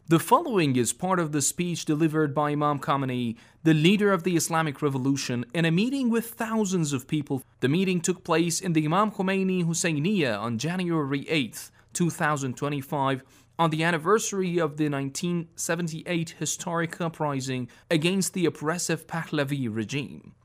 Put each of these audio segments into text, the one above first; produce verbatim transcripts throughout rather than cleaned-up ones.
The following is part of the speech delivered by Imam Khamenei, the leader of the Islamic Revolution, in a meeting with thousands of people. The meeting took place in the Imam Khomeini Husseiniya on January eighth, two thousand twenty-five, on the anniversary of the nineteen seventy-eight historic uprising against the oppressive Pahlavi regime.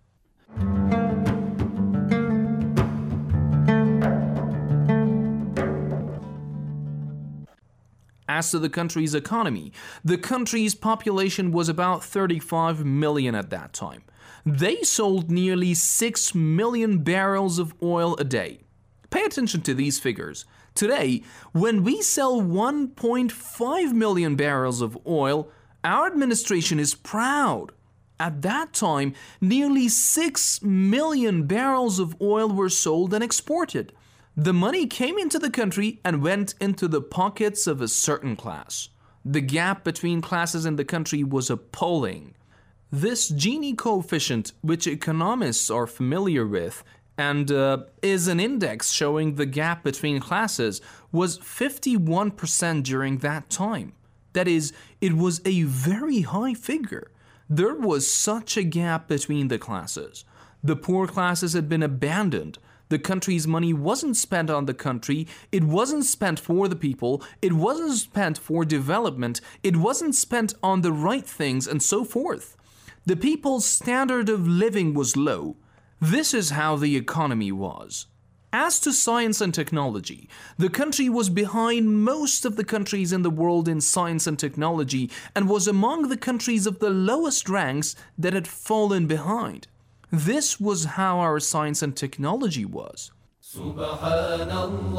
As to the country's economy, the country's population was about thirty-five million at that time. They sold nearly six million barrels of oil a day. Pay attention to these figures. Today, when we sell one point five million barrels of oil, our administration is proud. At that time, nearly six million barrels of oil were sold and exported. The money came into the country and went into the pockets of a certain class. The gap between classes in the country was appalling. This Gini coefficient, which economists are familiar with, and uh, is an index showing the gap between classes, was fifty-one percent during that time. That is, it was a very high figure. There was such a gap between the classes. The poor classes had been abandoned. The country's money wasn't spent on the country, it wasn't spent for the people, it wasn't spent for development, it wasn't spent on the right things, and so forth. The people's standard of living was low. This is how the economy was. As to science and technology, the country was behind most of the countries in the world in science and technology and was among the countries of the lowest ranks that had fallen behind. This was how our science and technology was. Subhanallah,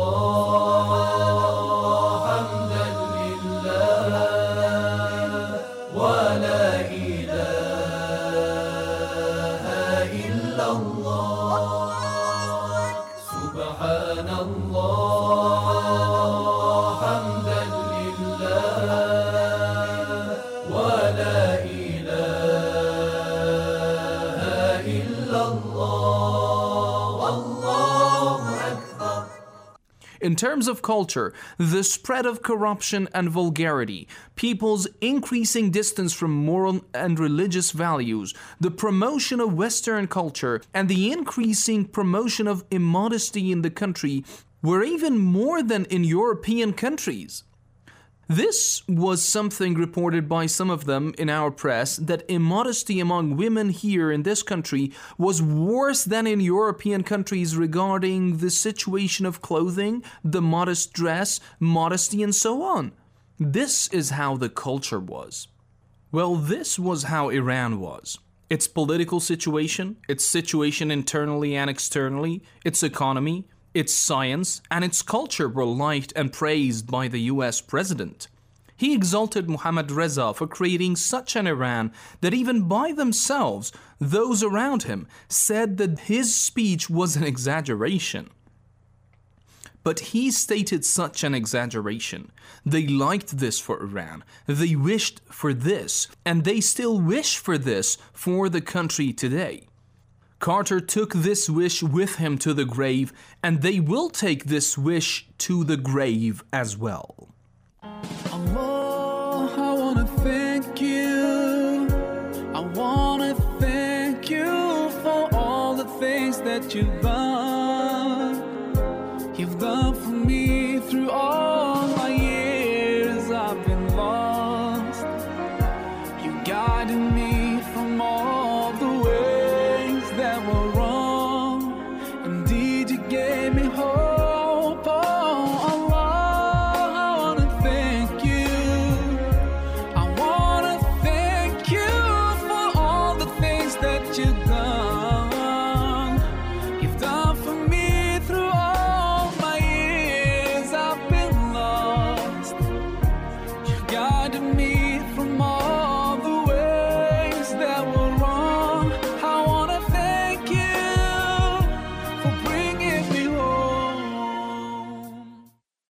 hamdan lillah, wa la ilaha illallah. Subhanallah, hamdan lillah, wa la In terms of culture, the spread of corruption and vulgarity, people's increasing distance from moral and religious values, the promotion of Western culture, and the increasing promotion of immodesty in the country were even more than in European countries. This was something reported by some of them in our press, that immodesty among women here in this country was worse than in European countries regarding the situation of clothing, the modest dress, modesty, and so on. This is how the culture was. Well, this was how Iran was. Its political situation, its situation internally and externally, its economy, its science, and its culture were liked and praised by the U S president. He exalted Mohammad Reza for creating such an Iran that even by themselves, those around him said that his speech was an exaggeration. But he stated such an exaggeration. They liked this for Iran. They wished for this, and they still wish for this for the country today. Carter took this wish with him to the grave, and they will take this wish to the grave as well. Allah.